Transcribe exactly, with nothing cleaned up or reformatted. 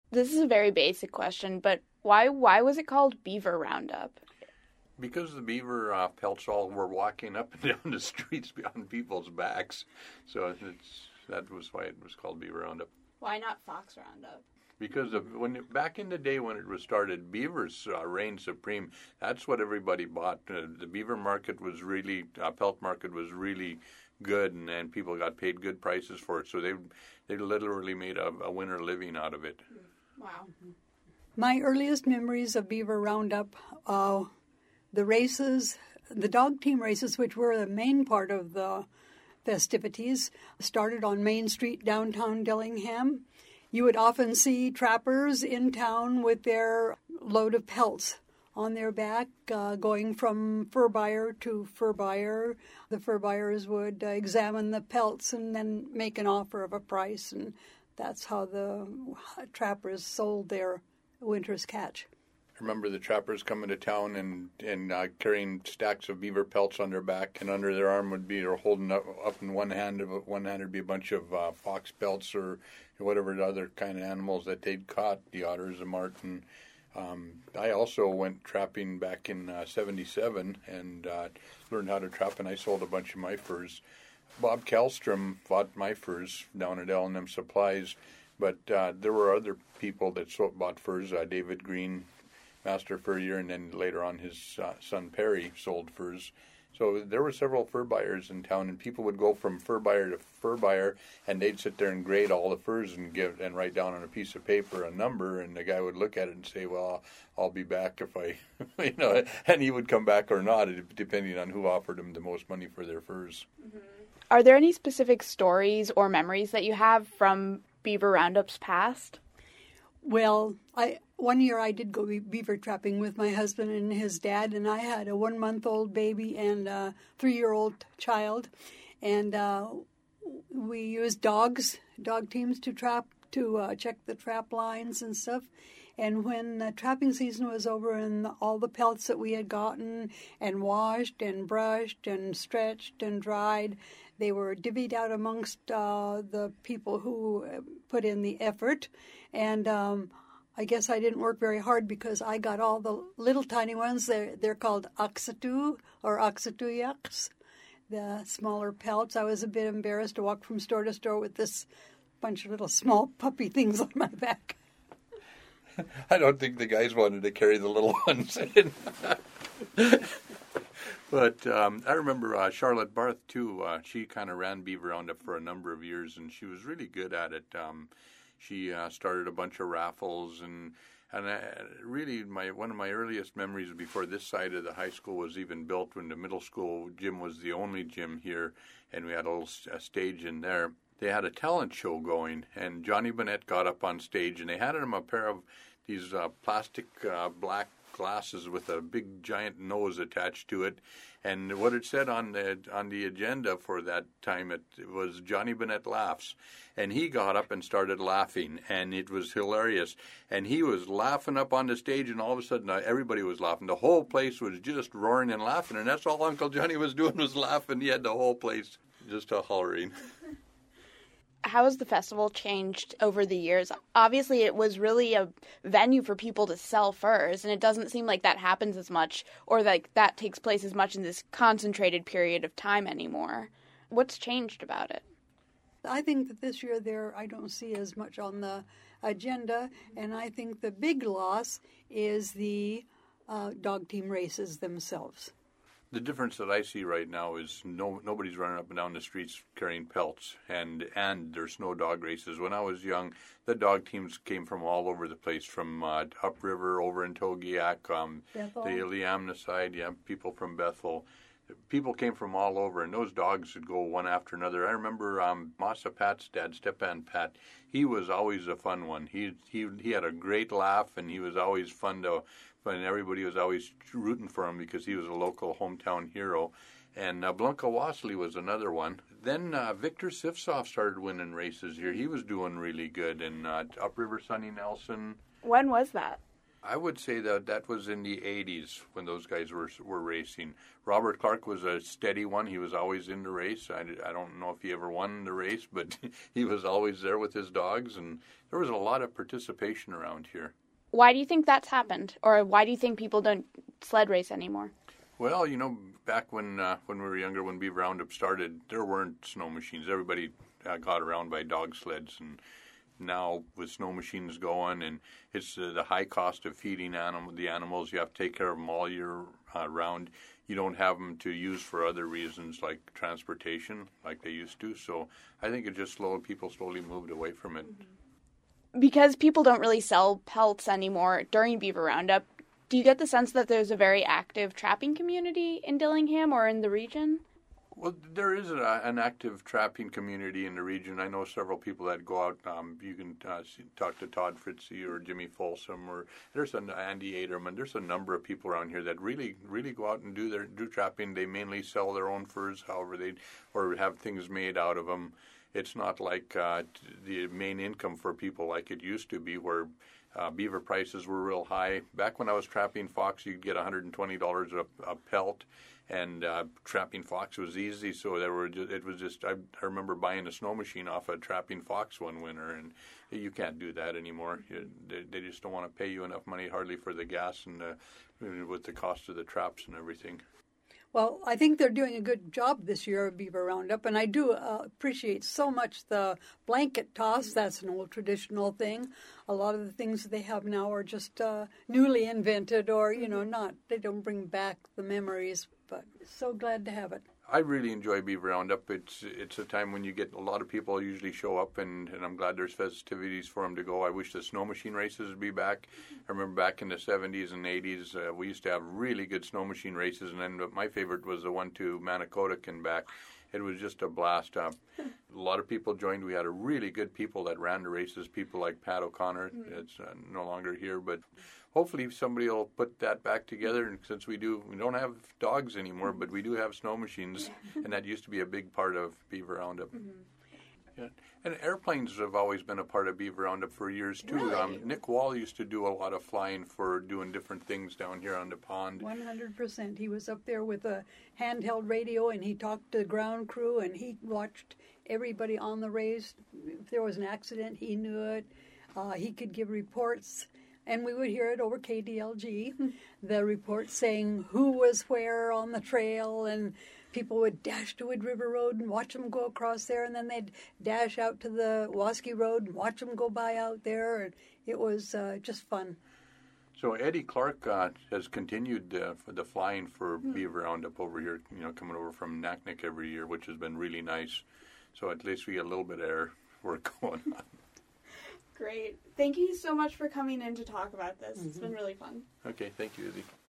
This is a very basic question, but why why was it called Beaver Roundup? Because the beaver uh, pelts all were walking up and down the streets on people's backs. So it's, that was why it was called Beaver Roundup. Why not Fox Roundup? Because of when back in the day when it was started, beavers uh, reigned supreme. That's what everybody bought. Uh, the beaver market was really, uh, pelt market was really good, and, and people got paid good prices for it. So they they literally made a, a winter living out of it. Wow. My earliest memories of Beaver Roundup, uh, the races, the dog team races, which were the main part of the festivities, started on Main Street, downtown Dillingham. You would often see trappers in town with their load of pelts on their back, uh, going from fur buyer to fur buyer. The fur buyers would uh, examine the pelts and then make an offer of a price, and that's how the trappers sold their winter's catch. I remember the trappers coming to town and, and uh, carrying stacks of beaver pelts on their back, and under their arm would be, or holding up, up in one hand, one hand would be a bunch of uh, fox pelts or whatever other kind of animals that they'd caught, the otters, the marten. Um, I also went trapping back in uh, seventy-seven and uh, learned how to trap, and I sold a bunch of my furs. Bob Kallstrom bought my furs down at L and M Supplies, but uh, there were other people that sold, bought furs, uh, David Green, Master Furrier, and then later on his uh, son Perry sold furs. So there were several fur buyers in town, and people would go from fur buyer to fur buyer, and they'd sit there and grade all the furs and give and write down on a piece of paper a number, and the guy would look at it and say, "Well, I'll be back if I," you know, and he would come back or not, depending on who offered him the most money for their furs. Mm-hmm. Are there any specific stories or memories that you have from Beaver Roundups past? Well, I one year I did go beaver trapping with my husband and his dad, and I had a one-month-old baby and a three-year-old child, and uh, we used dogs, dog teams to trap, to uh, check the trap lines and stuff. And when the trapping season was over and all the pelts that we had gotten and washed and brushed and stretched and dried, they were divvied out amongst uh, the people who put in the effort. And um, I guess I didn't work very hard because I got all the little tiny ones. They're, they're called Oxatu or Oxatuyaks, the smaller pelts. I was a bit embarrassed to walk from store to store with this bunch of little small puppy things on my back. I don't think the guys wanted to carry the little ones in. But um, I remember uh, Charlotte Barth, too. Uh, she kind of ran Beaver Roundup for a number of years, and she was really good at it. Um, she uh, started a bunch of raffles, and and I, really my one of my earliest memories before this side of the high school was even built, when the middle school gym was the only gym here, and we had a little a stage in there. They had a talent show going, and Johnny Bennett got up on stage, and they had him a pair of these uh, plastic uh, black glasses with a big giant nose attached to it, and what it said on the on the agenda for that time it, it was Johnny Bennett laughs, and he got up and started laughing, and it was hilarious, and he was laughing up on the stage, and all of a sudden uh, everybody was laughing. The whole place was just roaring and laughing, and that's all Uncle Johnny was doing was laughing. He had the whole place just a hollering. How has the festival changed over the years? Obviously, it was really a venue for people to sell furs, and it doesn't seem like that happens as much, or like that takes place as much in this concentrated period of time anymore. What's changed about it? I think that this year there, I don't see as much on the agenda, and I think the big loss is the uh, dog team races themselves. The difference that I see right now is no nobody's running up and down the streets carrying pelts, and and there's no dog races. When I was young, the dog teams came from all over the place, from uh, upriver, over in Togiak, um, the Iliamna side, yeah, people from Bethel. People came from all over, and those dogs would go one after another. I remember um, Masa Pat's dad, Stepan Pat. He was always a fun one. He he he had a great laugh, and he was always fun to. And everybody was always rooting for him because he was a local hometown hero. And uh, Blanca Wasley was another one. Then uh, Victor Sifsoff started winning races here. He was doing really good. And uh, Upriver Sonny Nelson. When was that? I would say that that was in the eighties when those guys were were racing. Robert Clark was a steady one. He was always in the race. I, I don't know if he ever won the race, but he was always there with his dogs, and there was a lot of participation around here. Why do you think that's happened? Or why do you think people don't sled race anymore? Well, you know, back when uh, when we were younger, when Beaver Roundup started, there weren't snow machines. Everybody uh, got around by dog sleds, and now with snow machines going, and it's uh, the high cost of feeding animal the animals. You have to take care of them all year uh, round. You don't have them to use for other reasons like transportation, like they used to. So I think it just slowly people slowly moved away from it. Because people don't really sell pelts anymore during Beaver Roundup, do you get the sense that there's a very active trapping community in Dillingham or in the region? Well, there is a, an active trapping community in the region. I know several people that go out. Um, you can uh, see, talk to Todd Fritzie or Jimmy Folsom, or there's an Andy Aderman. There's a number of people around here that really, really go out and do their do trapping. They mainly sell their own furs, however they, or have things made out of them. It's not like uh, the main income for people like it used to be, where uh, beaver prices were real high. Back when I was trapping fox, you'd get one hundred twenty dollars a, a pelt. And uh, trapping fox was easy, so there were just, it was just. I, I remember buying a snow machine off a trapping fox one winter, and you can't do that anymore. You, they, they just don't want to pay you enough money, hardly for the gas and the, with the cost of the traps and everything. Well, I think they're doing a good job this year of Beaver Roundup, and I do uh, appreciate so much the blanket toss. That's an old traditional thing. A lot of the things they have now are just uh, newly invented, or, you know, not, they don't bring back the memories, but so glad to have it. I really enjoy Beaver Roundup. It's it's a time when you get a lot of people usually show up, and, and I'm glad there's festivities for them to go. I wish the snow machine races would be back. I remember back in the seventies and eighties, uh, we used to have really good snow machine races, and then my favorite was the one to Manicota and back. It was just a blast. Uh, a lot of people joined. We had a really good people that ran the races, people like Pat O'Connor. It's uh, no longer here, but hopefully somebody will put that back together. And since we do, we don't have dogs anymore, but we do have snow machines, and that used to be a big part of Beaver Roundup. Mm-hmm. Yeah. And airplanes have always been a part of Beaver Roundup for years, too. Really? Um, Nick Wall used to do a lot of flying for doing different things down here on the pond. one hundred percent. He was up there with a handheld radio, and he talked to the ground crew, and he watched everybody on the race. If there was an accident, he knew it. Uh, he could give reports, and we would hear it over K D L G, the report saying who was where on the trail, and people would dash to Wood River Road and watch them go across there, and then they'd dash out to the Wasky Road and watch them go by out there. And it was uh, just fun. So Eddie Clark uh, has continued uh, for the flying for mm. Beaver Roundup over here, you know, coming over from Naknek every year, which has been really nice. So at least we get a little bit of air work going on. Great. Thank you so much for coming in to talk about this. Mm-hmm. It's been really fun. Okay, thank you, Izzy.